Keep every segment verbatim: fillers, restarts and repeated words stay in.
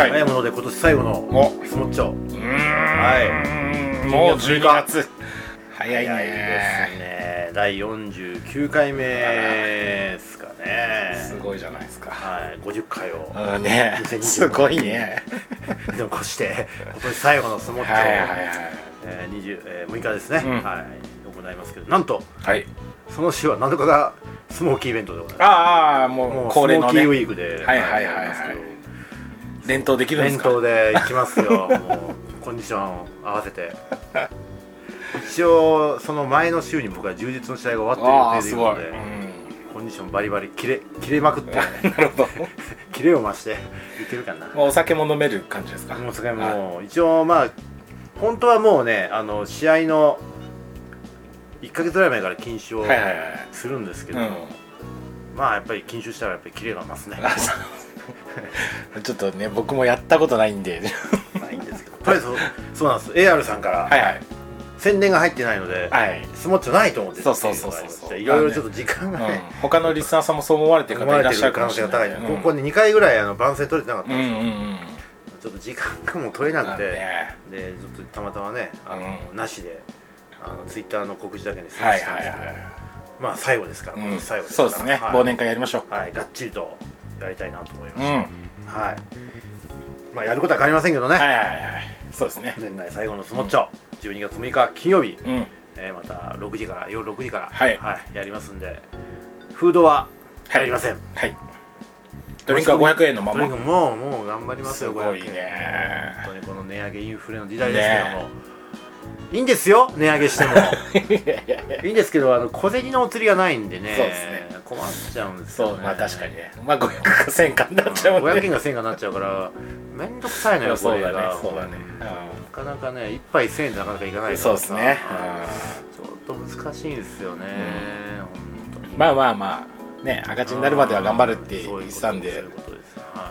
はい、 早いもので今年最後のスモッチョ。うーん、 はい、もうじゅうにがつ早いね。 早いですね。だいよんじゅうきゅうかいめですかね。 すごいじゃないですか。 はい、ごじゅっかいを、 うん、ね、すごいね。 でもこうして今年最後のスモッチョを、 はいはいはい、 えーにじゅう、えー、むいかですね、 うん、 はい、行いますけど、なんと、 はい、 その週は何とかがスモーキーイベントでございます。 ああ、もう恒例のね、 スモーキーウィークで、 はいはいはいはい、連投できるんですか。 連投で行きますよ。もうコンディション合わせて。一応その前の週に僕は充実の試合が終わっているということで、うん、コンディションバリバリ切れ切れまくって、ね、 なるほど。 切れを増していけるかな。 お酒も飲める感じですか。 お酒も一応まあ本当はもうね、あの試合のいっかげつぐらい前から禁酒をするんですけども、はいはいはい、うん、まあやっぱり禁酒したらやっぱりキレが増すね。 ちょっとね、僕もやったことないんでないんですけど、とりあえずそうなんです。 エーアール さんから、はいはい、宣伝が入ってないので、はい、スモッチョないと思ってそうそうそうそう、 いろいろちょっと時間がね、 うん、他のリスナーさんもそう思われてる方いらっしゃるかもしれない。 ここににかいぐらいあの番宣取れてなかったんですよ、うんうんうん、ちょっと時間がもう取れなくて、ね、でちょっとたまたまね、あの、うん、なしであのツイッターの告知だけに済ませたんですけど、まあ最後ですから、うん、最後ですから、 そうですね、はい、忘年会やりましょう。 はい、がっちりとやりたいなと思いました、うん、はい、まあやることは変わりませんけどね、 はいはいはい、そうですね、 年内最後のスモッチョ、うん、じゅうにがつむいか金曜日、うん、えー、またろくじから夜ろくじから、はいはい、やりますんで、フードはやりません、はいはい、ドリンクはごひゃくえんのまま、もうもう頑張りますよ。 すごいね、 本当にこの値上げインフレの時代ですけども、ね、いいんですよ、値上げしてもいいんですけど、あの小銭のお釣りがないんでね、そうですね、困っちゃうんですよね。 そう、まあ確かにね、まあごひゃくがせんえんかになっちゃうもんね、 ごひゃくえんがせんえんかになっちゃうからめんどくさいのよ、これが。そうだね、そうだね、なかなかね、いっぱいせんえんでなかなかいかないから、 そうですね、 ちょっと難しいんですよね、うん、本当に。ままあまあまあね、赤字になるまでは頑張るって言ってたんで、 そういうことです、はい、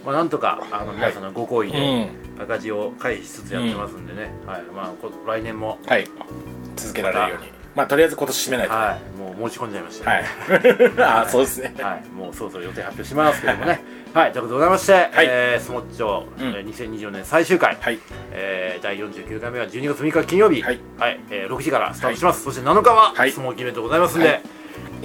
まあなんとかあの皆さんのご厚意で赤字を回避しつつやってますんでね、うん、はい、まあ来年も、はい、 続けられるように、まあとりあえず今年締めないと、 はい、もう申し込んじゃいました、 ね、はいああそうですね、 はい、もうそろそろ予定発表しますけどもねはい、ということでございまして、はい、えー、スモッチョ、うん、にせんにじゅうよねん最終回、はい、えー、だいよんじゅうきゅうかいめはじゅうにがつむいか金曜日、はいはい、えー、ろくじからスタートします、はい、そしてなのかは、はい、スモーキーイベントございますんで、はい、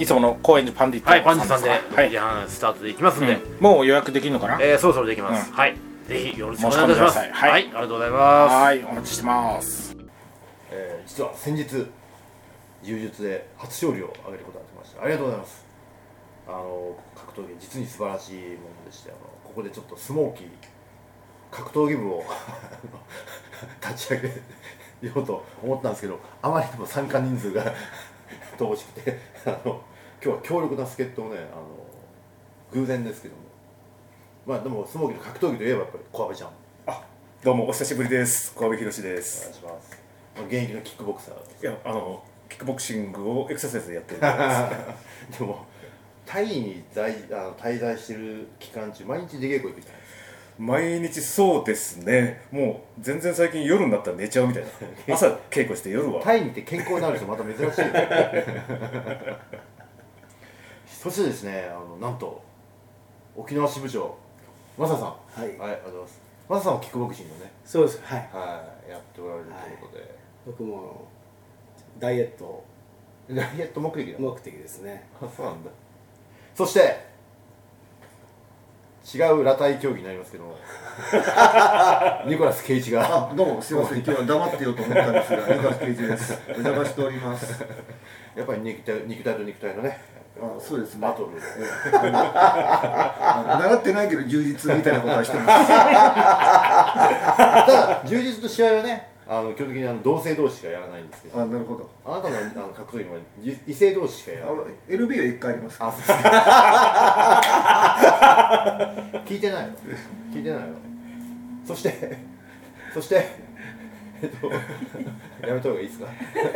いつもの高円寺パンディット、 はい、パンディさんでろくじはんスタートでいきますんで、うん、 もう予約できるのかな、 えー、そろそろできます、うん、はい、ぜひよろしくお願いいたします。はい、はい、ありがとうございます。 はい、お待ちしてます。 えー、実は先日柔術で初勝利を挙げることができました。ありがとうございます。あの格闘技実に素晴らしいものでして、あのここでちょっとスモーキー格闘技部を立ち上げようと思ったんですけど、あまりにも参加人数が乏しくて、あの今日は強力な助っ人をね、あの偶然ですけども、まあでもスモーキーの格闘技といえばやっぱり小阿部ちゃん。 あ、どうもお久しぶりです。小阿部寛です。 お願いします。現役のキックボクサー。 いや、あのキックボクシングをエクササイズでやってるんです。 でもタイに在あの滞在してる期間中毎日出稽古行くじゃないですか。 毎日そうですね。もう全然最近夜になったら寝ちゃうみたいな。朝稽古して夜は。 タイに行って健康になる人また珍しい。そしてですね、あのなんと沖縄支部長マサさん、はい、はい、ありがとうございます。マサさんはキックボクシングをね、 そうです、はい、 はい、やっておられるということで、はい、 僕もダイエットダイエット目的だ目的ですね。 あ、そうなんだ。そして違う裸体競技になりますけどもニコラス・ケイジが、 あ、どうもすいません、今日は黙ってようと思ったんですがニコラス・ケイジです。お邪魔しております。 やっぱり肉体、肉体と肉体のね、 あ、そうですね、 バトル習ってないけど充実みたいなことはしてます。 ただ充実と試合はね、あの基本的にあの同性同士しかやらないんですけど。 あ、なるほど。 あなたのあの格闘技は異性同士しかやらない。 エルビー はいっかいあります。 あ、そうです聞いてないの聞いてないのそしてそしてえっとやめた方がいいですか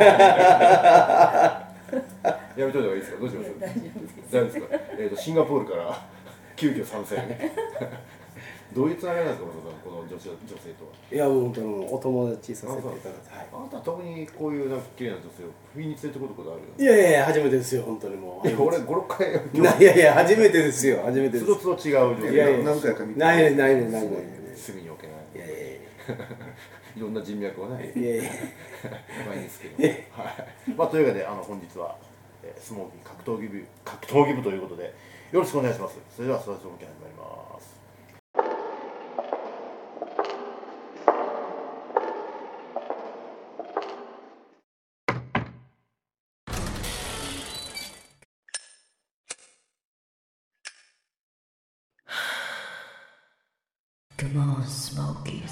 やめといた方がいいですか、どうします。大丈夫です。大丈夫ですか。えっとシンガポールから急遽参戦どういうつながりなんですか、この女性、女性とは。 いや、もう本当にお友達させていただいて、はい、 あなたは特にこういうなんか綺麗な女性を不意に連れてくることあるよ。 いやいや、初めてですよ、本当にもう。 いや、俺ご、ろっかい。 いやいや、初めてですよ、初めてです。 つどつど違う女性。 いやいや、 何回か見て。 ないね、ないね、ないね。 隅に置けないいやいやいいろんな人脈をねやいやいやうまいんですけど、はいまあ、というわけであの本日は、えー、スモーキー格闘技部格闘技部ということでよろしくお願いします。それでは育ちの本気始まります。 Come on, Smokies.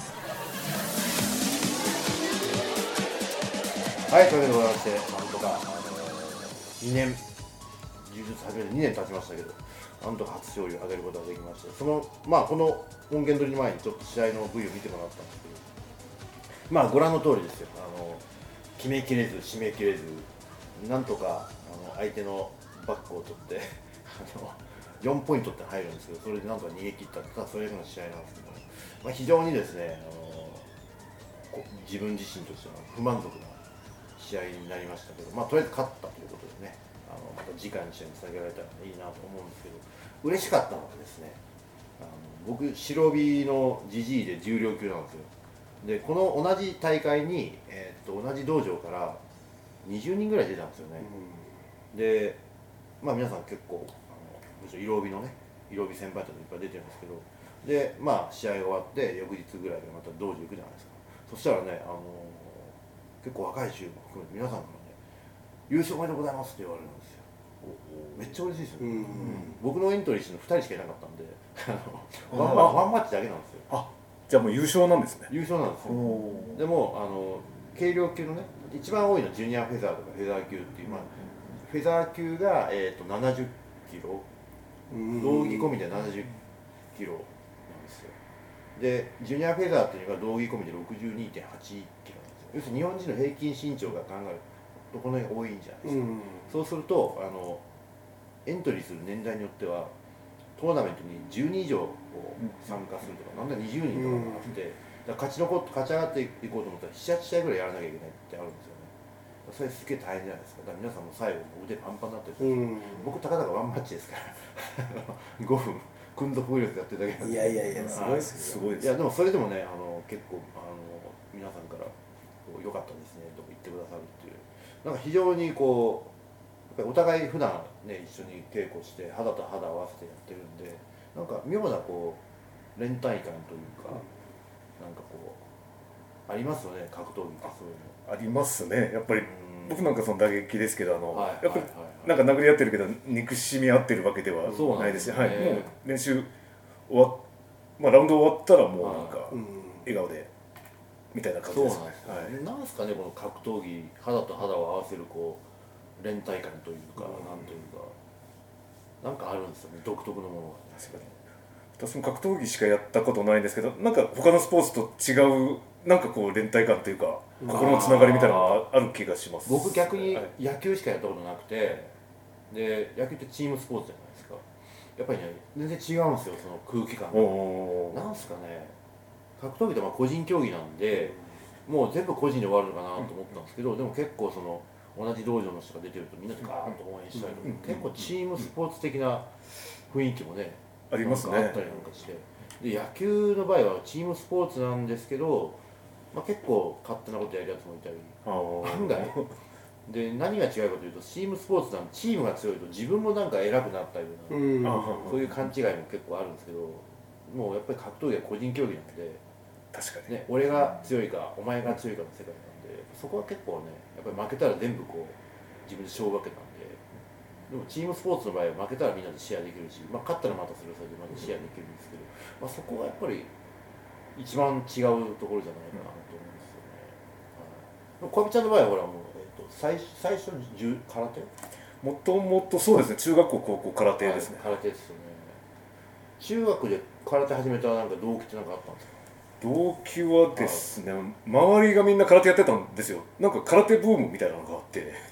はい、というわけでございまして、なんとか、あのにねん、柔術始めてにねん経ちましたけど、なんとか初勝利を挙げることができまして、その、まあ、この音源取りの前にちょっと試合の ブイ を見てもらったんですけど、まあ、ご覧の通りですよ、あの決めきれず、締めきれず、なんとかあの相手のバックを取ってあの、よんポイントって入るんですけど、それでなんとか逃げ切ったって、ただそれだけの試合なんですけど、まあ、非常にですね、あのこ自分自身としては不満足な試合になりましたけど、まあ、とりあえず勝ったということでね、あのまた次回の試合につなげられたらいいなと思うんですけど、嬉しかったのはですね、あの僕、白帯のジジイで重量級なんですよ。で、この同じ大会に、えー、っと同じ道場からにじゅうにんぐらい出たんですよね。で、まあ、皆さん結構、あのむしろ色帯のね、色帯先輩たちいっぱい出てるんですけど、で、まあ、試合が終わって、翌日ぐらいでまた道場行くじゃないですか。そしたらね、あの結構若い衆も含めて皆さんからね、優勝おめでとうございますって言われるんですよ。めっちゃ嬉しいですよ、ね、うん、僕のエントリーしてるのふたりしかいなかったんでワンマワンマッチだけなんですよ。 あ、じゃあもう優勝なんですね。 優勝なんですよ。でもあの軽量級のね、一番多いのはジュニアフェザーとかフェザー級っていう、まあ、フェザー級が、えー、とななじゅっキロ、道着込みでななじゅっキロなんですよ。でジュニアフェザーっていうのが道着込みで ろくじゅうにてんはちキロなんですよ。要するに日本人の平均身長が考えるとこの辺多いんじゃないですか。そうするとあのエントリーする年代によってはトーナメントにじゅうにん以上参加するとか、なんだにじゅうにんとかもあって、だから勝ち残って勝ち上がっていこうと思ったらなな、はち試合ぐらいやらなきゃいけないってあるんですよね。それすげえ大変じゃないですか。だから皆さんも最後も腕パンパンになってるんですよ。僕たかだかワンマッチですからごふん訓続力やってるだけなんで。 いやいやいや、すごいですすごいです。 いやでもそれでもね、あの結構あの皆さんから良かったですねとか言ってくださるっていう、なんか非常にこうやっぱりお互い普段ね一緒に稽古して肌と肌を合わせてやってるんで、なんか妙なこう連帯感というか、なんかこうありますよね、格闘技ってそういうの。 ありますね。やっぱり僕なんかその打撃ですけど、あの、 はいやっぱりなんか殴り合ってるけど憎しみ合ってるわけではないですし、はい、もう練習終わっ、まあラウンド終わったらもうなんか笑顔でみたいな感じですね。 はい。なんですかね、この格闘技、肌と肌を合わせるこう連帯感というか、なんというか、なんかあるんですよね、独特のものが。 確かに。私も格闘技しかやったことないんですけど、なんか他のスポーツと違うなんかこう連帯感というか心のつながりみたいなのがある気がします。 僕逆に野球しかやったことなくて、で野球ってチームスポーツじゃないですか。やっぱりね全然違うんですよ、その空気感が。なんすかね、格闘技ってまあ個人競技なんで、もう全部個人で終わるのかなと思ったんですけど、でも結構その同じ道場の人が出てるとみんなでガーンと応援したりとか、結構チームスポーツ的な雰囲気もねありますね。 あったりなんかして、で野球の場合はチームスポーツなんですけど、まあ、結構勝手なことやるやつもいたり、案外で何が違うかというと、チームスポーツなんでチームが強いと自分もなんか偉くなったりとか、うん、そういう勘違いも結構あるんですけど、もうやっぱり格闘技は個人競技なんで、 確かに、 ね、俺が強いかお前が強いかの世界なんで、そこは結構ねやっぱり負けたら全部こう自分で勝負わけなんで。でもチームスポーツの場合は負けたらみんなでシェアできるし、まあ、勝ったらまたそれはそれでまたシェアできるんですけど、まあ、そこがやっぱり一番違うところじゃないかなと思うんですよね。小籔ちゃんの場合はほらもう、えっと、最最初に空手もともとそうですね、中学校高校空手ですね、 はい、空手ですよね。中学で空手始めたなんか動機って何かあったんですか？ 動機はですね、周りがみんな空手やってたんですよ。なんか空手ブームみたいなのがあって、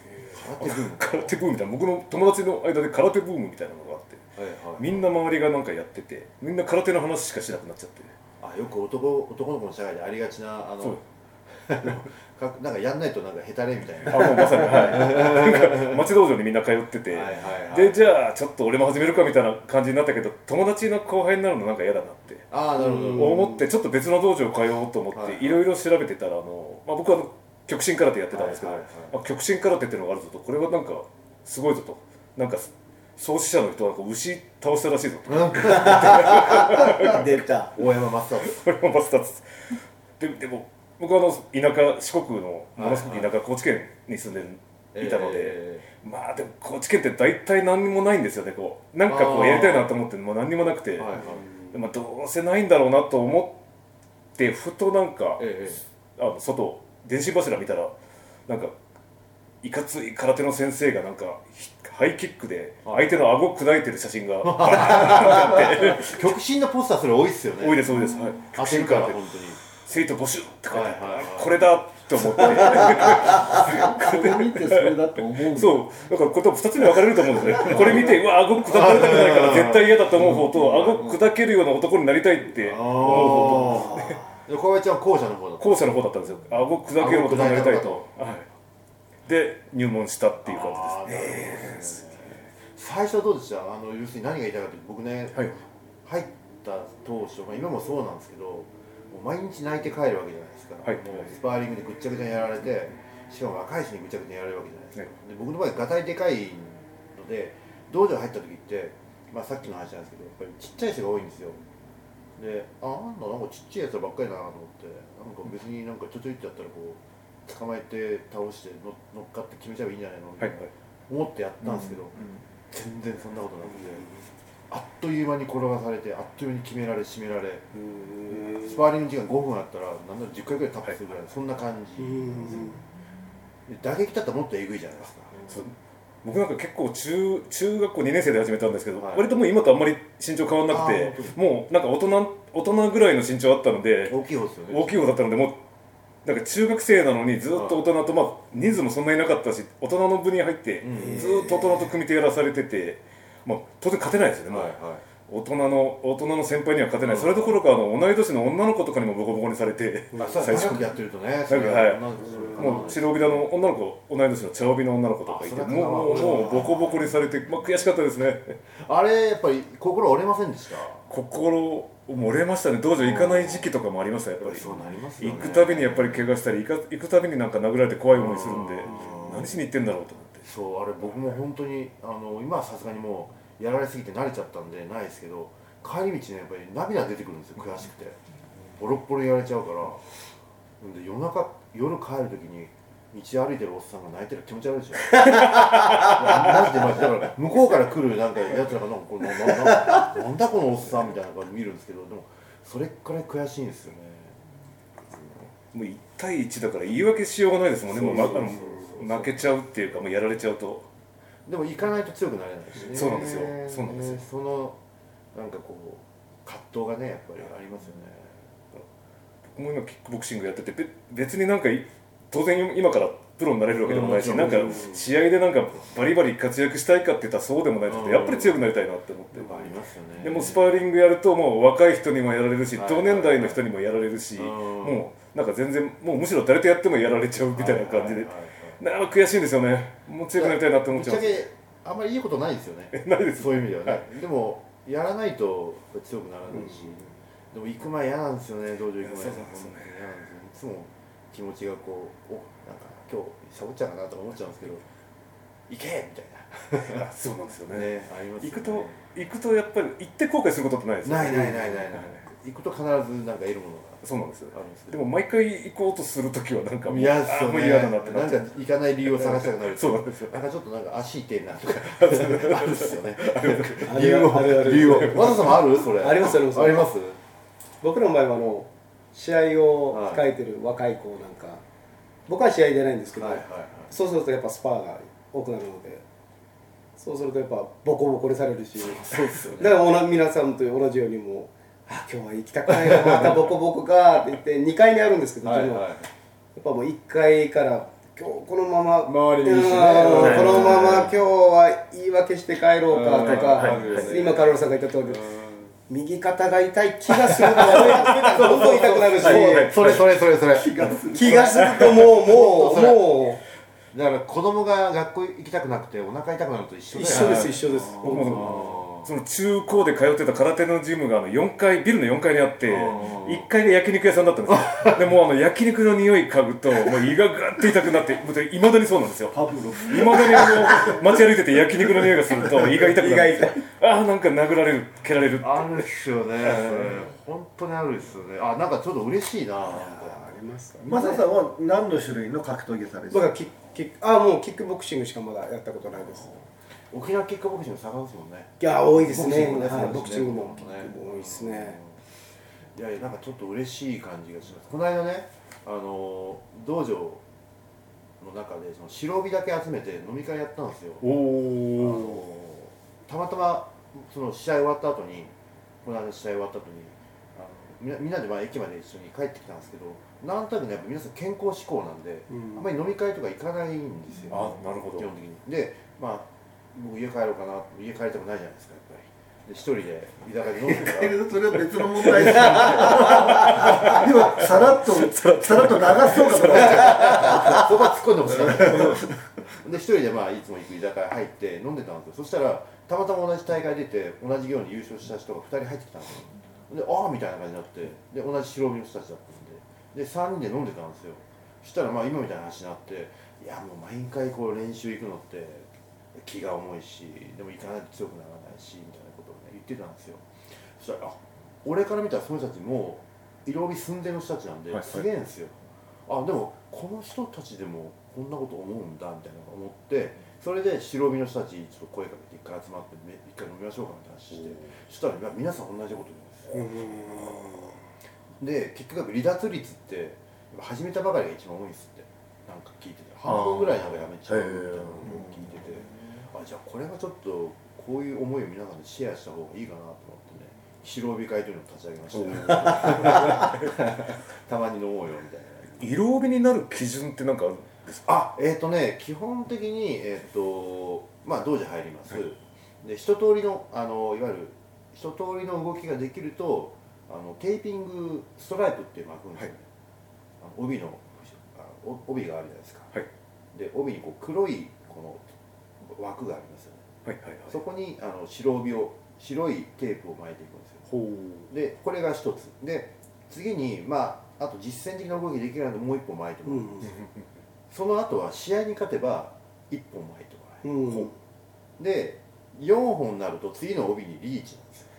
空手ブーム空手ブームみたいな、僕の友達の間で空手ブームみたいなのがあって、はいはい、みんな周りがなんかやってて、みんな空手の話しかしなくなっちゃって、 あ、よく男男の子の社会でありがちなあのかなんかやんないとなんかヘタレみたいなあもうまさにはいなんか町道場にみんな通ってて、 はいはいはい、 でじゃあちょっと俺も始めるかみたいな感じになったけど、友達の後輩になるのなんか嫌だなってあなるほど思って、ちょっと別の道場通おうと思っていろいろ調べてたら、あの、まあ、僕は極真空手やってたんですけど、 はいはいはいまあ、極真空手っていうのがあるぞと、これはなんかすごいぞと、なんか創始者の人はなんか牛倒したらしいぞと出た大山マスターズこれもマスターズででも僕はあの田舎四国のものすごく田舎、高知県に住んでいたので、えー、まあでも高知県って大体何にもないんですよね。こうなんかこうやりたいなと思ってもう何にもなくて、はいはい、まあ、どうせないんだろうなと思ってふとなんか、えー、あの外電信柱見たらなんかいかつい空手の先生がなんかハイキックで相手の顎砕いてる写真がバーンってあって極真のポスターそれ多いっすよね。 多いです多いです、はい、 極真空手本当に生徒募集って書いてあって、はいはいはい、これだって思ってこれ見てそれだと思う。 そうだからこれ多分ふたつに分かれると思うんですねこれ見てうわ顎砕かれたくないから絶対嫌だと思う方と、顎砕けるような男になりたいって思う方と、 小林ちゃんは後者の方だった後者の方だったんですよ。顎砕ける男になりたいと、はい、で入門したっていう感じです。 最初はどうでした？あの要するに何が言いたいかって、僕ね、はい、入った当初、まあ、今もそうなんですけど、もう毎日泣いて帰るわけじゃないですか、はい、もうスパーリングでぐっちゃぐちゃにやられて、しかも若い人にぐちゃぐちゃにやられるわけじゃないですか、はい、で僕の場合ガタイでかいので道場入った時って、まあ、さっきの話なんですけどやっぱりちっちゃい人が多いんですよ。で、あなんだなんかちっちゃいやつらばっかりだなと思って、なんか別になんかちょちょいってやったらこう捕まえて倒して乗っかって決めちゃえばいいんじゃないのみたいな、はいはい、思ってやったんですけど、うんうん、全然そんなことなくて、あっという間に転がされて、あっという間に決められ締められ、スパーリング時間ごふんあったらなんだろじゅっかいぐらいタップするぐらい、はい、そんな感じで、打撃だったらもっとえぐいじゃないですか。 そう僕なんか結構 中, 中学校にねん生で始めたんですけど、はい、割ともう今とあんまり身長変わらなくて、もうなんか大人大人ぐらいの身長あったので、 大きい方ですよね。 大きい方だったので、もうなんか中学生なのにずっと大人と、まあ人数もそんなになかったし、大人の部に入ってずっと大人と組み手やらされてて、まあ当然勝てないですよね。もう、はいはい、大人の大人の先輩には勝てない、うん、それどころかあの同い年の女の子とかにもボコボコにされて、 まあ、最初やってるとね、なんか、 はい、もう白帯の女の子、同い年の茶帯の女の子とかいて、もうもうボコボコにされて、まあ、悔しかったですね。 あれやっぱり心折れませんでした？ 心折れましたね。道場行かない時期とかもありました。やっぱりそうなりますよね。 行くたびにやっぱり怪我したり、行か行くたびになんか殴られて怖い思いするんで、何しに行ってんだろうと思って。 そうあれ僕も本当にあの今はさすがにもうやられすぎて慣れちゃったんでないですけど、帰り道ねやっぱり涙出てくるんですよ、悔しくてボロッボロやられちゃうから。で夜中夜帰る時に道歩いてるおっさんが泣いてる気持ち悪いでしょマジでマジで。だから向こうから来るなんかやつらがなんかこれななななんだこのおっさんみたいな感じ見るんですけど、でもそれくらい悔しいんですよね。 もういち対いちだから言い訳しようがないですもんね。もう負けちゃうっていうか、もうやられちゃうと。 でも行かないと強くなれないしね。 そうなんですよ。そうなんですよ。 そのなんかこう葛藤がねやっぱりありますよね。 僕も今キックボクシングやってて、別になんか当然今からプロになれるわけでもないし、なんか試合でなんかバリバリ活躍したいかって言ったらそうでもないですけど、やっぱり強くなりたいなって思って。 ありますよね。 でもスパーリングやるともう若い人にもやられるし、同年代の人にもやられるし、もうなんか全然もうむしろ誰とやってもやられちゃうみたいな感じで、なんか悔しいんですよね。もう強くなりたいなって思っちゃう。 ぶっちゃけあんまりいいことないですよね。 ないです。 そういう意味ではね。でもやらないと強くならないし、でも行く前嫌なんですよね。道場行く前。そうですね。いつも気持ちがこう、おなんか今日サボっちゃうかなとか思っちゃうんですけど、行けみたいな。 そうなんですよね。 ね、ありますよね。 行くと行くとやっぱり行って後悔することってないですよね。 ないないないないない。行くと必ずなんか得るものがそうなんですよ。あるんですけど、でも毎回行こうとするときはなんかもう嫌ですよね。 もう嫌だなってなっちゃう。 なんか行かない理由を探したくなる。 そうなんですよ。 なんかちょっとなんか足痛いなとかあるんですよね。 理由を理由を。和田さんもある？それ。 ありますあります。 あります。 僕の場合はあの試合を控えてる若い子なんか、僕は試合出ないんですけど、そうするとやっぱスパーが多くなるので、そうするとやっぱボコボコにされるし、 そうですよね。 だから皆さんと同じようにもう、あ今日は行きたくないな、またボコボコかって言ってにかいにあるんですけど、はいはい、やっぱもういっかいから今日このまま周りにしてね、 このまま今日は言い訳して帰ろうかとか、今カロルさんが言った通り。 右肩が痛い気がするとどんどん痛くなるし、 それそれそれそれ気がする気がするともうもうもだから子供が学校行きたくなくてお腹痛くなると一緒うだよね。 一緒です一緒です。 その中高で通ってた空手のジムがあのよんかいビルのよんかいにあってうんいっかいが焼肉屋さんだったんですよ。でもうあの焼肉の匂い嗅ぐともう胃がガッて痛くなっていまだにそうなんですよ。 パブロフいまだにあの街歩いてて焼肉の匂いがすると胃が痛くなるんですよ。ああなんか殴られる蹴られるって。 あるっすよね、それ本当にあるっすよね。あ、なんかちょっと嬉しいな。なんかありますか。 マサさんは何の種類の格闘技されてる僕はキックキックあもうキックボクシングしかまだやったことないです。 沖縄キックボクシング盛んですもんね。 いや多いですね。 ボボクシングもね多いですね。 いやいや、なんかちょっと嬉しい感じがします。この間ね、あの道場の中でその白帯だけ集めて飲み会やったんですよ。 おお。 たまたまその試合終わった後に、この間試合終わった後にあのみんなみんなでまあ駅まで一緒に帰ってきたんですけど、なんとなくねやっぱ皆さん健康志向なんで、 うんあんまり飲み会とか行かないんですよ。 あ、なるほど。 基本的に。で、まあ僕家帰ろうかな、家帰りたくないじゃないですか、やっぱり。で一人で居酒屋で飲んでたらそれは別の問題ですよ今さらっとさらっと流そうかと思ってそこは突っ込んでほしかったで一人でまあいつも行く居酒屋入って飲んでたんですよ。そしたらたまたま同じ大会出て同じように優勝した人がふたり入ってきたんですよ。で、ああみたいな感じになって、で同じ白帯の人たちだったんで、でさんにんで飲んでたんですよ。そしたらまあ今みたいな話になって、いやもう毎回こう練習行くのって気が重いし、でも行かないと強くならないしみたいなことをね言ってたんですよ。そしたら、あ、俺から見たらその人たちも色帯寸前の人たちなんで、 はいはいすげえんですよ。あ、でもこの人たちでもこんなこと思うんだみたいなのを思って、それで白帯の人たちちょっと声かけて一回集まって一回飲みましょうかみたいな話して、そしたらいや皆さん同じこと言うんですよ。で結局離脱率って始めたばかりが一番多いんですって。なんか聞いてて半分ぐらいなんかやめちゃうみたいなのを聞いてて、あ、じゃあこれはちょっとこういう思いを皆さんでシェアした方がいいかなと思ってね、白帯会というのを立ち上げましたよたまに飲もうよみたいな。 色帯になる基準ってなんかあるんですか？ あ、えっ、ー、とね基本的にえっ、ー、とまあ道場入ります、はい、で一通りのあのいわゆる一通りの動きができるとあのテーピングストライプっていう巻くんですよね、はい、あの帯のあ帯があるじゃないですか、はい、で帯にこう黒いこの枠がありますよね、はいはいはい、そこにあの白帯を白いテープを巻いていくんですよ。ほうでこれが一つで、次にまああと実践的な動きできないのでもう一本巻いてもらうんですよ、うん、その後は試合に勝てば一本巻いてもらえる、うん、でよんほんになると次の帯にリーチなんですよ。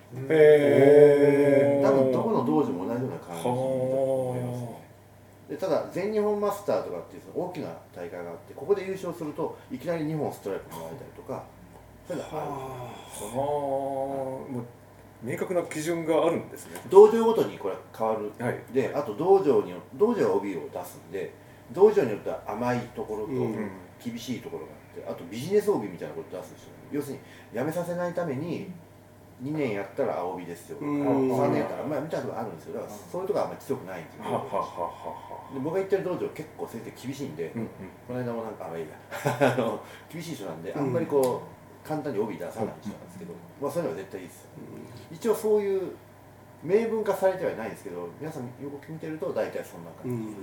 へえ。多分どこの道場も同じような感じだと思いますね。でただ全日本マスターとかっていうその大きな大会があって、ここで優勝するといきなりにほんストライクもらえたりとか、そういうのがあるんですよね。 もう明確な基準があるんですね。 道場ごとにこれ変わる、はい、であと道場によ道場は帯を出すんで、道場によっては甘いところと厳しいところがあって、あとビジネス帯みたいなことを出すんですよね。要するに辞めさせないためににねんやったら青帯ですよとか、さんねんやったらまあみたいなのがあるんですよ。だからそういうところはあんまり強くないんですよ。ははははで僕が行ってる道場結構先生厳しいんで、うんうん、この間もなんかあいいやあの厳しい人なんであんまりこう簡単に帯出さない人なんですけど、まあそういうのは絶対いいですよ。一応そういう明文化されてはいないんですけど、皆さんよく見てると大体そんな感じです。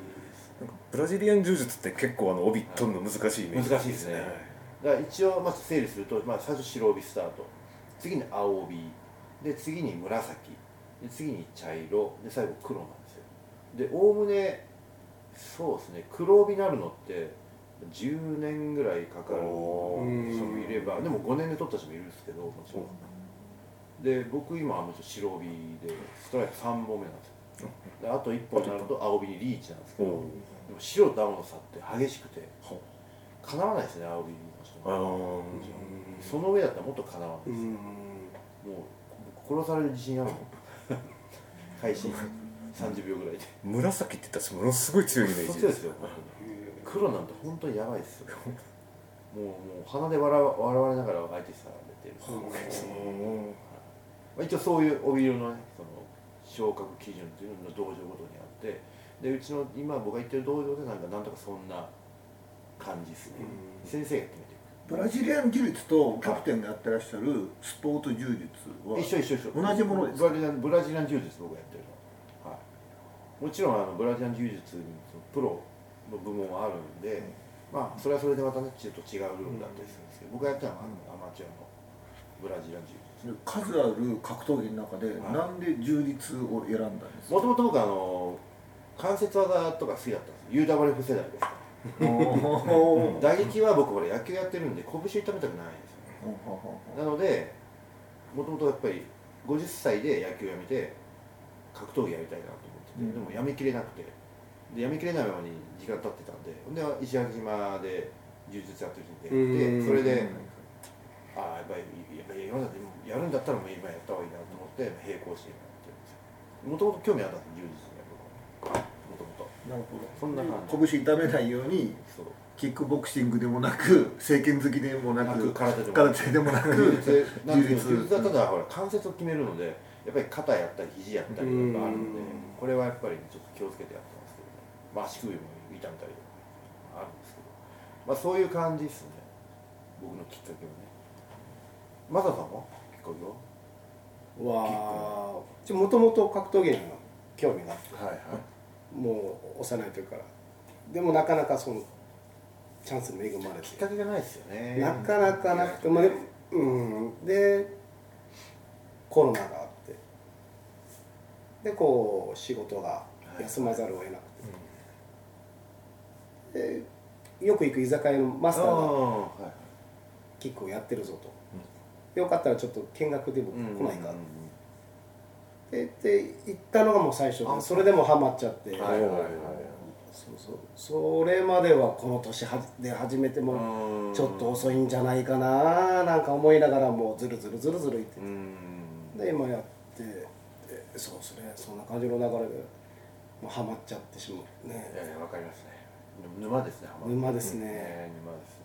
なんかブラジリアン柔術って結構あの帯取るの難しいイメージですね。難しいですね。だから一応まず整理すると、まあ、最初白帯スタート、次に青帯で次に紫で次に茶色で最後黒なんですよ。でおおむねそうですね、黒帯になるのってじゅうねんぐらいかかる人もいれば、でもごねんで取った人もいるんですけど、もちろんで僕今はもちろん白帯でストライクさんぼんめなんですよ。であといっぽんになると青帯にリーチなんですけど、でも白と青の差って激しくてかなわないですね、青帯の人も。その上だったらもっとかなわないですよ。もう殺される自信あるもん開始さんじゅうびょうぐらいで。 紫って言ったらものすごい強いイメージですよ。黒なんて本当にやばいですよ。もうもう鼻で笑笑われながら相手されてる。まあ、一応そういう帯色のね、その昇格基準というのが道場ごとにあって、でうちの今僕が行ってる道場でなんかなんとかそんな感じですね。先生が決めていく。 ブラジリアン柔術とキャプテンがやってらっしゃるスポーツ柔術は一緒一緒一緒同じものですか？ ブラジリアンブラジリアン柔術僕がやってるの、はい、もちろんあのブラジリアン柔術にそのプロの部門はあるんで、まあそれはそれでまたねちょっと違うルールだったりするんですけど、僕がやったのはあのアマチュアのブラジリアン柔術。 数ある格闘技の中で、はい、なんで柔術を選んだんですか？ もともと僕あの関節技とか好きだったんです。 ユーダブリューエフ 世代ですから打撃は僕これ野球やってるんで拳を痛めたくないんですよね。なのでもともとやっぱりごじゅっさいで野球をやめて格闘技やりたいなと思ってて、でもやめきれなくて、でやめきれないままに時間経ってたんで、で石垣島で柔術やってる人でやって、それでああやっぱりやっぱり今だってやるんだったらもう今やった方がいいなと思って並行して今やってるんですよ。もともと興味あったんです柔術にやるのがもともと。 なるほど。 そんな感じ。 拳痛めないようにキックボクシングでもなく正拳突きでもなく空手でも空手でもなく柔術はただほら関節を決めるのでやっぱり肩やったり肘やったりとかあるので、これはやっぱりちょっと気をつけてやってますけどね。まあ足首も痛めたりとかあるんですけど、まあそういう感じですね。僕のきっかけはね。マサさんはきっかけは？ わあ、もともと格闘技には興味があって、 はいはい、 もう幼い時から。でもなかなかそのチャンスに恵まれてきっかけがないですよね。 なかなかなくて、まあで、うん、でコロナがあって、でこう仕事が休まざるを得なくて、はいはい、でよく行く居酒屋のマスターがキックをやってるぞと、よかったらちょっと見学でも来ないかってで行ったのがもう最初で、それでもハマっちゃって、はいはいはい、そうそうそれまではこの年で始めてもちょっと遅いんじゃないかななんか思いながらもうずるずるずるずるいってで今やってそうですね、そんな感じの流れでもうハマっちゃってしまうね。 いやいやわかりますね。沼ですね。 沼ですね。 沼です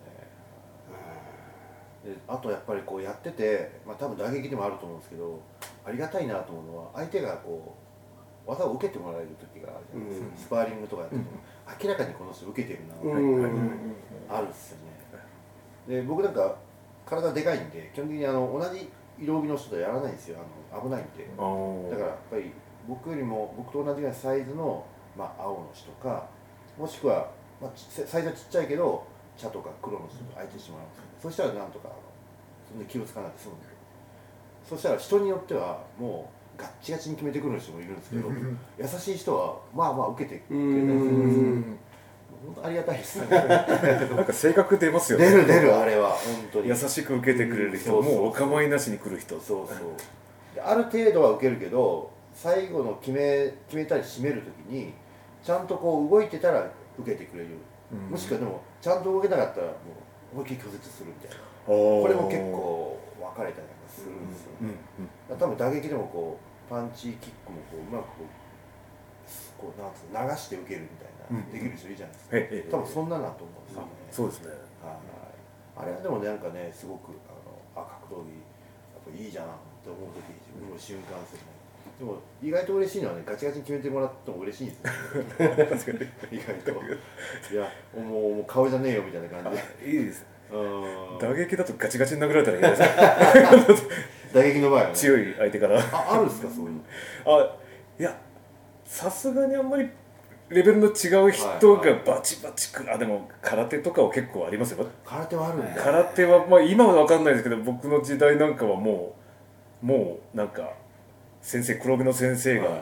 ね。であとやっぱりこうやってて、まあ多分打撃でもあると思うんですけど、ありがたいなと思うのは相手がこう技を受けてもらえる時があるじゃないですか、うん、スパーリングとかやってても、明らかにこの人受けてるなって、うん、あるんですよね。で僕なんか体でかいんで基本的にあの同じ色帯の人とやらないんですよ。あの危ないんで。だからやっぱり僕よりも僕と同じぐらいサイズの、まあ、青の人かもしくは、まあ、サイズはちっちゃいけど茶とか黒の人と相手してもらうんですよ、ね、そしたらなんとかあのそんな気をつかなくて済むんだけど、そしたら人によってはもうガッチガチに決めてくる人もいるんですけど優しい人はまあまあ受けてくれたりするんですよ。本当ありがたいですね。 なんか性格出ますよね。 出る出る、あれは本当に優しく受けてくれる人、もうお構いなしに来る人。 そうそうである程度は受けるけど最後の決め決めたり締めるときにちゃんとこう動いてたら受けてくれる、うん、もしくはでもちゃんと動けなかったらもう思いっきり拒絶するみたいな、これも結構分かれたりするんですよ、うんうん、多分打撃でもこうパンチキックもこううまくこうこうなんつうの流して受けるみたいな、うん、できる人いるじゃないですか、多分そんなだと思うんですよね。 そうですね。 あれはでもなんかねすごくあのあ格闘技やっぱいいじゃんって思う時自分の瞬間ですよね。でも意外と嬉しいのはね、ガチガチに決めてもらっても嬉しいんですよ、ね、意外といやもう、もう顔じゃねえよみたいな感じで。 いいですね。打撃だとガチガチに殴られたら嫌ですか？ 打撃の場合はね、 強い相手から。 あ、あるんですかそういうの？ あ、いやさすがにあんまりレベルの違う人がバチバチくる、あ、でも空手とかは結構ありますよ。 空手はあるんだ、ね、 空手は、まあ、今は分かんないですけど僕の時代なんかはもうもうなんか先生黒毛の先生が、はい、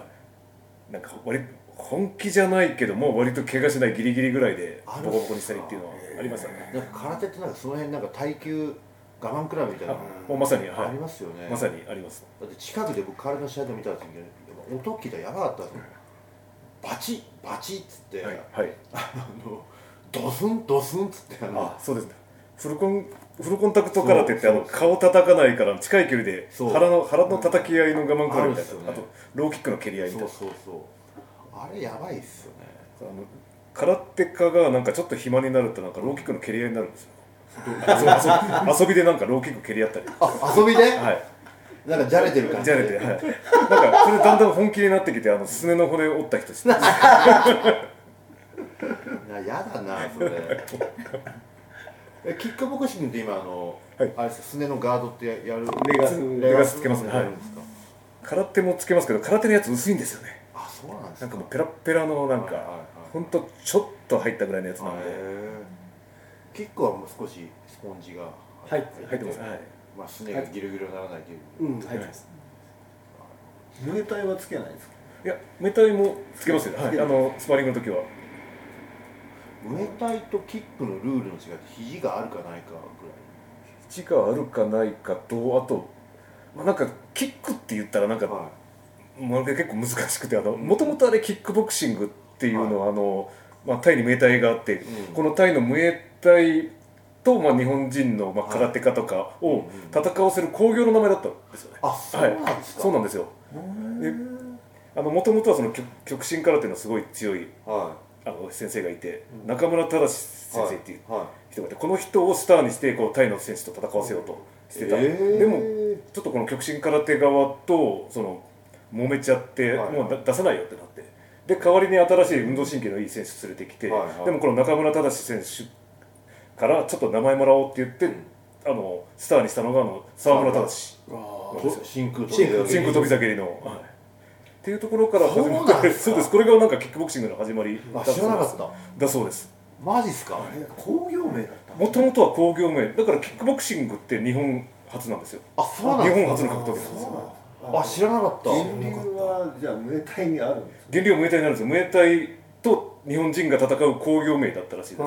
なんか割本気じゃないけどもう割と怪我しないギリギリぐらいでボコボコにしたりっていうのはありますよね。 なんか空手ってなんかその辺なんか耐久我慢比べみたいなもうまさに、 はい、ありますよね。まさにあります。 だって近くで僕空手の試合で見た時に音聞いたらやばかったですもん。バチバチっつって、はいはい、あのドスンドスンっつってあのあそうですね。フルコンフルコンタクト空手ってあの顔叩かないから近い距離で腹の腹の叩き合いの我慢比べみたいな、あとローキックの蹴り合いみたいな。そうそうそう。 あれやばいっすよね。 あの空手家がなんかちょっと暇になるとなんかローキックの蹴り合いになるんですよ。遊びでなんかローキック蹴り合ったり。 あ、遊びで？ はい。なんかじゃれてる感じ。 じゃれて、はい。なんかそれだんだん本気になってきてあのすねの骨を折った人です。やだなそれ。 えキックボクシングって今あの、 はい、 あれですか、すねのガードってやるレガスレガスつけますね。はい。 ですか。 空手もつけますけど、空手のやつ薄いんですよね。 あ、そうなんですか。 なんかもうペラッペラのなんか、ほんとちょっと入ったぐらいのやつなんで。 キックはもう少しスポンジが入って入ってます。はい。 まあすねがギルギルにならないという。 うん、入ってます。 ムエタイはつけないんですか。 いや、ムエタイもつけますよ。はい。あのスパーリングの時は。 ムエタイとキックのルールの違いって肘があるかないかぐらい。 肘があるかないかと、あと、まあ、なんかキックって言ったらなんか、はい、もう結構難しくて、もともとあれキックボクシングっていうのは、はい、あのまあ、タイにムエタイがあって、うん、このタイのムエタイと、まあ、日本人の、まあ、空手家とかを戦わせる興行の名前だったんですよね。 あ、そうなんですか。 そうなんですよ。もともとはその極真空手のすごい強い、はい、あの先生がいて、うん、中村忠先生っていう人がいて、この人をスターにしてこうタイの選手と戦わせようとしてた、えー、でもちょっとこの極真空手側とその揉めちゃって、はい、もう出さないよってなって、で代わりに新しい運動神経のいい選手連れてきて、はいはい、でもこの中村忠選手からちょっと名前もらおうって言って、うん、あのスターにしたのがあの沢村忠真空飛び下げりの、はい、っていうところから始まって、そうです、これがなんかキックボクシングの始まりだ知らなかっただそうです。 マジっすか。 工業名だった。 もともとは工業名だから、キックボクシングって日本初なんですよ。 あ、そうなんですか。 日本初の格闘技なんですよ。 あ、知らなかった。 源流はじゃあムエタイにあるんですか。 源流はムエタイになるんですよ。ムエタイと日本人が戦う工業名だったらしいです。へ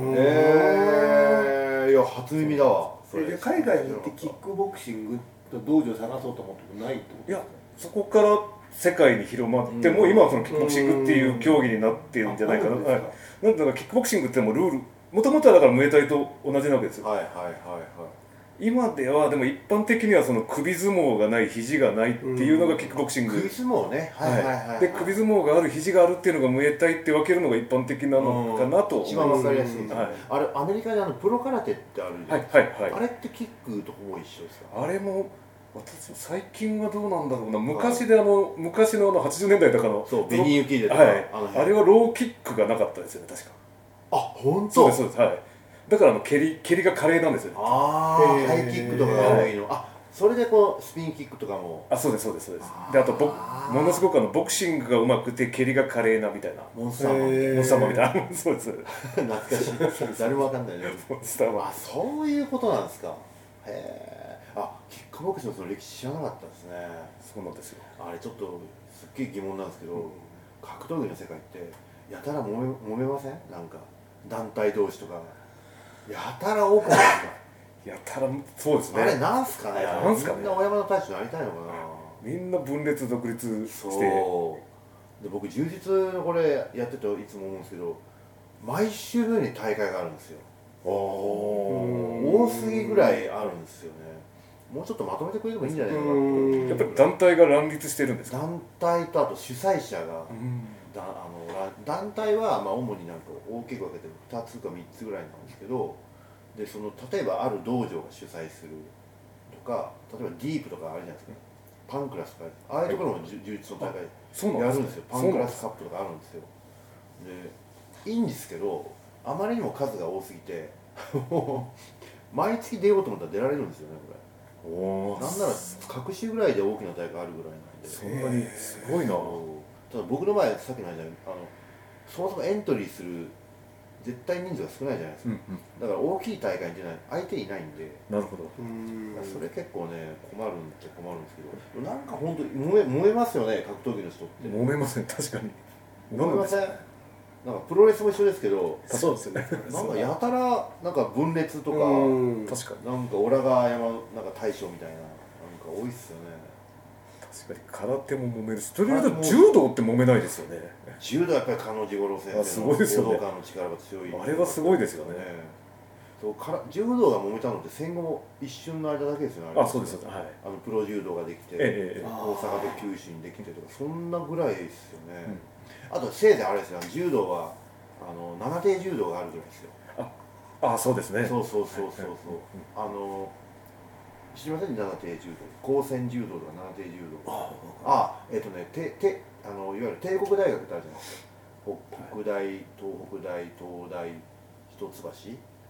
えー、いや初耳だわ。 それで海外に行ってキックボクシングと道場を探そうと思ってもないってことですか。 いや、そこから世界に広まって、もう今はそのキックボクシングっていう競技になってるんじゃないかな。はい、なんだかキックボクシングってもルール、もともとはだからムエタイと同じなわけですよ。 はいはいはいはい。 今ではでも一般的にはその首相撲がない肘がないっていうのがキックボクシング。 首相撲ね。はいはいはい。 で首相撲がある肘があるっていうのがムエタイって分けるのが一般的なのかなと。 一番わかりやすいです。あれアメリカであのプロ空手ってあるじゃないですか。はいはいはい。あれってキックとほぼ一緒ですか。 あれも私も最近はどうなんだろうな。昔であの昔のあのはちじゅうねんだいとかのそうベニーユキでとか、はい、あれはローキックがなかったですよね確か。 あ、本当。 そうですそうです、はい。だからあの蹴り蹴りが華麗なんですよね。 ああ、ハイキックとかが多いの。あ、それでこうスピンキックとかも。 あ、そうですそうですそうです。であとボものすごくあのボクシングがうまくて蹴りが華麗なみたいな。 モンスターマン。 モンスターマンみたいな。そうです。 懐かしい。誰もわかんないね。 モンスターマン。 あ、そういうことなんですか。へえ。あ、キックボクシングのその歴史知らなかったですね。 そうなんですよ。 あれちょっとすっげえ疑問なんですけど、格闘技の世界ってやたら揉め揉めません？なんか団体同士とか。やたら多くないですか。 やたらそうですね。 あれなんすかね。なんすかね。みんな小山の大使になりたいのかな。 みんな分裂独立して。 そうで僕柔術のこれやってていつも思うんですけど、毎週のように大会があるんですよ。多すぎぐらいあるんですよね。もうちょっとまとめてくれればいいんじゃないかなと。 やっぱり団体が乱立してるんですか。 団体とあと主催者が。だあの団体はまあ主になんか大きく分けてふたつかみっつぐらいなんですけど、でその例えばある道場が主催するとか、例えばディープとかあるじゃないですか、パンクラスとかああいうところも柔術の大会やるんですよ。パンクラスカップとかあるんですよ。でいいんですけど、あまりにも数が多すぎて毎月出ようと思ったら出られるんですよねこれ。おなんなら各週ぐらいで大きな大会あるぐらいなんで。 そんなにすごいな。 ただ僕の場合さっきの間にあのそもそもエントリーする絶対人数が少ないじゃないですか、うんうん、だから大きい大会に出ない相手いないんで。 なるほど。 それ結構ね困るんって困るんですけど、なんか本当に燃え燃えますよね格闘技の人って。 燃えません、確かに燃えません。なんかプロレスも一緒ですけど、 そうですよね。 なんかやたらなんか分裂とか、 確かになんかオラが山なんか大将みたいななんか多いっすよね。 確かに空手も揉めるし、とりあえず柔道って揉めないですよね。 柔道はやっぱり彼女五郎先生の行動感の力が強い。 あれはすごいですよね。 そうから柔道が揉めたのって戦後一瞬の間だけですよね。 あ、そうですよね。はい。 あのプロ柔道ができて、ええ、大阪と九州にできてとかそんなぐらいですよね。うん、あとせいぜいあれですよ、柔道はあの七手柔道があるぐらいですよ。 あ、あ、そうですね。 そうそうそうそうそう。あの知りません？七手柔道、光線柔道とか七手柔道。ああ、えっ、ー、とね、ててあのいわゆる帝国大学ってあるじゃないですか。北北大、東北大、東大、一橋、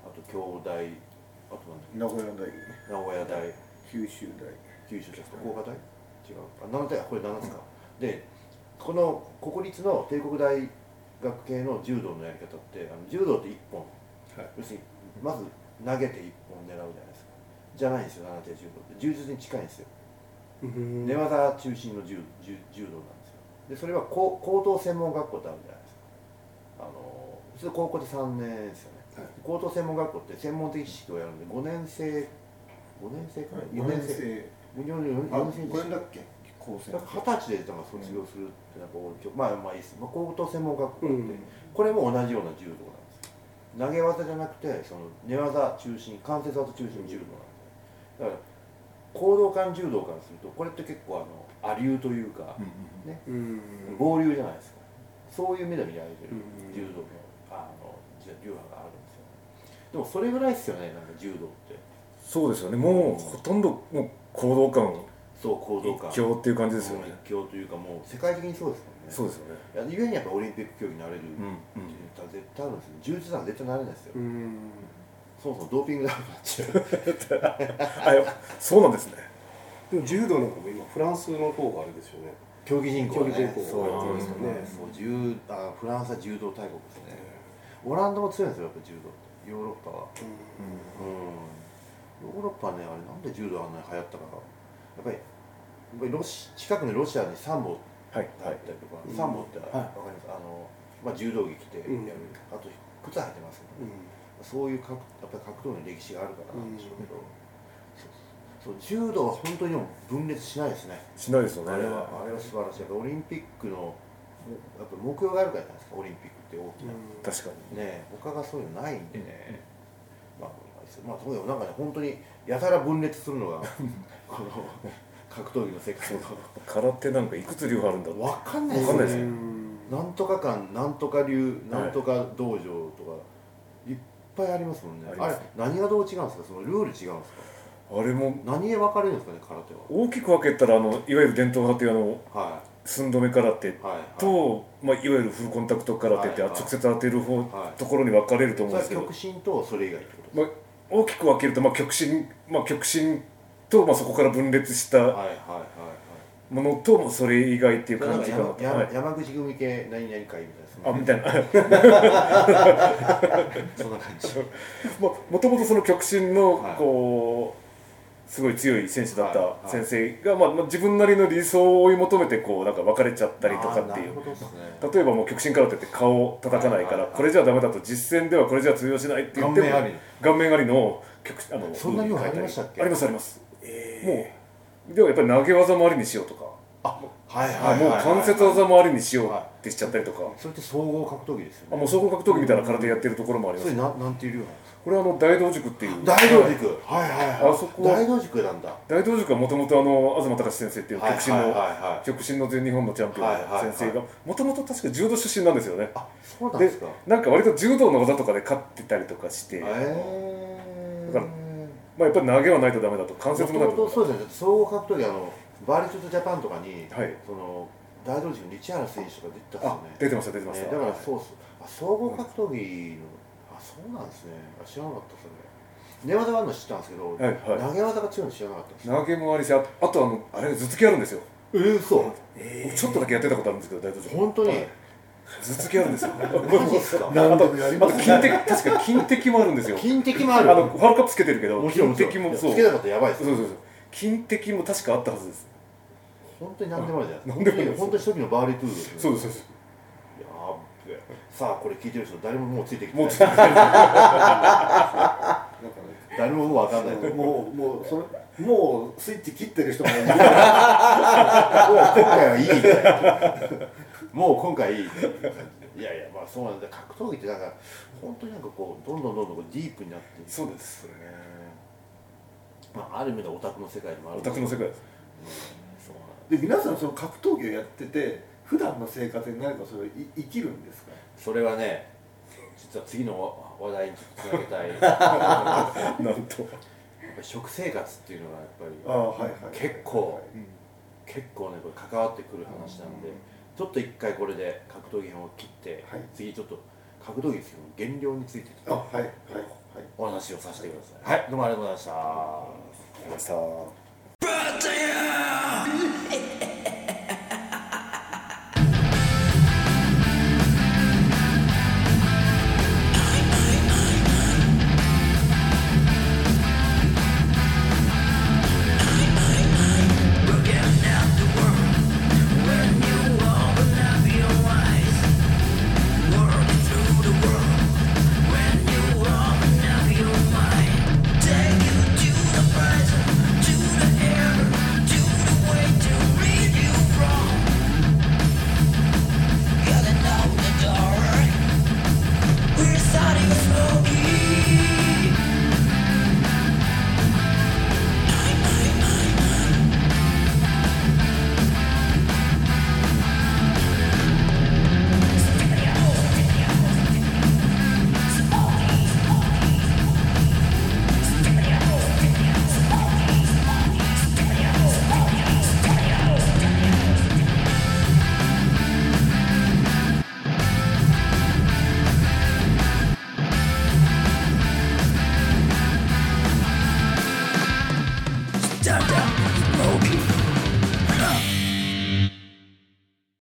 あと京大、あと名古屋大、 名古屋大、 九州大、 九州ですか、工科大違う、あ、なな大、これななですか、うん、で、この国立の帝国大学系の柔道のやり方って、あの柔道っていっぽん、はい、要するにまず投げていっぽん狙うじゃないですか。じゃないんですよ、なな手柔道って。柔術に近いんですよ。寝技中心の柔柔柔道なんですよ。で、それは高高等専門学校ってあるじゃないですか。あの普通高校ってさんねんですよね、はい、高等専門学校って専門的知識をやるんでごねん生ごねん生かな、よねん生よねん生これだっけ、高専二十歳でなんか卒業するってなんか、うん、まあまあいいです、まあ、高等専門学校って、うん、これも同じような柔道なんですよ。投げ技じゃなくてその寝技中心、関節技中心柔道なんで、だから行動感柔道からするとこれって結構あの亜流というか、ね、合流じゃないですか。そういう目で見られてる柔道のあの流派があるんですよね。でもそれぐらいですよね、なんか柔道って。 そうですよね、もうほとんどもう行動感、 そう行動感一強っていう感じですよね。 一強というかもう世界的にそうですもんね。 そうですよね。 ゆえにやっぱオリンピック競技になれるっていうのは絶対あるんですよ。柔術なんか絶対なれないですよ。そもそもドーピングだとなっちゃう。 あ、そうなんですね。 でも柔道なんかも今フランスの方があれですよね。 競技人口ね。 競技人口そうですね。もう柔あフランスは柔道大国ですね。オランダも強いんですよ、やっぱ柔道って。ヨーロッパは。うん。ヨーロッパはね、あれなんで柔道あんなに流行ったかな。やっぱりやっぱりロシ近くのロシアにサンボがあったりとか、サンボってわかります。あのまあ柔道着着てやる。あと靴履いてますけど、そういう格やっぱり格闘技の歴史があるからなんでしょうけど。そう柔道は本当に分裂しないですね。 しないですよね。 あれはあれは素晴らしい。やっぱオリンピックのやっぱ目標があるからじゃないですか。オリンピックって大きな。 確かに。 ね、他がそういうのないんでね。まあまあそういうなんかね本当にやたら分裂するのがこの格闘技の世界の。 空手なんかいくつ流派あるんだって。 わかんないですよね。なんとか館、なんとか流、なんとか道場とかいっぱいありますもんね。あれ何がどう違うんですか。そのルール違うんですか。 あれも何で分かれるんですかね、空手は。 大きく分けたらあのいわゆる伝統派っていうあの、はい、寸止め空手と、はいはい、まあ、いわゆるフルコンタクト空手って、はいはい、直接当てる方、はい、ところに分かれると思うんですけど、 極真とそれ以外ってことですか。 まあ、大きく分けると、まあ、極真、まあ、極真と、まあ、そこから分裂したものと、まあ、それ以外っていう感じかなと。 山、はい、山口組系何々会みたいな、 あ、みたいなそんな感じ。 もともとその極真のこう、はい、すごい強い選手だった先生が、まあ、自分なりの理想を追い求めてこうなんか別れちゃったりとかっていう、ね、例えばもう極真空手って顔を叩かないからこれじゃダメだと、実戦ではこれじゃ通用しないって言っても顔面ありのあのそんなにありましたっけ。 ありますあります、えー、もうでもやっぱり投げ技もありにしようとか、あ、はいはい、もう関節技もありにしようってしちゃったりとか。 それって総合格闘技ですよね。 あ、もう総合格闘技みたいな空手やってるところもあります。 それななんていう流派。 これはあの大道塾っていう。 大道塾。はいはいはい。 あそこ大道塾なんだ。 大道塾はもともとあの東隆先生っていう極真の極真の全日本のチャンピオンの先生がもともと確か柔道出身なんですよね。 あ、そうなんですか。 なんか割と柔道の技とかで勝ってたりとかして。だからまあやっぱり投げはないとダメだと、関節もないと。 そうですね。総合格闘技あのバーリトゥジャパンとかにその大道塾の市原選手が出てたんですよね。 出てました出てました。 だからそうそう。あ、総合格闘技のあ、そうなんですね。知らなかったそれ。寝技はあるの知ったんですけど、はいはい、投げ技が強いの知らなかったです。 投げもありし、あとあとあのあれ頭突きあるんですよ。 えー、そう。 えー、ちょっとだけやってたことあるんですけど、大道塾。 本当に。 はい、頭突きあるんですよ。 マジですか。 あとあと金敵、確か金敵もあるんですよ。 金敵もある。 あのファルカップつけてるけど、金敵もそう。 つけなかったらやばいです。 そうそうそう。金敵も確かあったはずです。 本当に何でもあるじゃん。 何でもある。 本当に初期のバーリトゥードですね。 そうですそうです。 さあこれ聞いてる人誰ももうついてきてない。もうついてきて誰ももう分かんない。 もうもうそれもうスイッチ切ってる人もいる。もう今回はいいみたいな。もう今回いい。いやいやまあそうなんだ。格闘技ってなんか本当になんかこうどんどんどんどんディープになっていく。 そうです。それね。 まあある意味でオタクの世界でもある。 オタクの世界です。 で皆さんその格闘技をやってて。普段の生活に何かそれ生きるんですか。 それはね、実は次の話題につなげたい。 なんと。やっぱり食生活っていうのがやっぱり、あ、はいはい、結構、うん、結構ねこれ関わってくる話なんで、うん、ちょっと一回これで格闘技編を切って、はい、次ちょっと格闘技ですけど減量についてちょっとあはいはいはいお話をさせてください。はい、どうもありがとうございました。 ありました。 Stand up.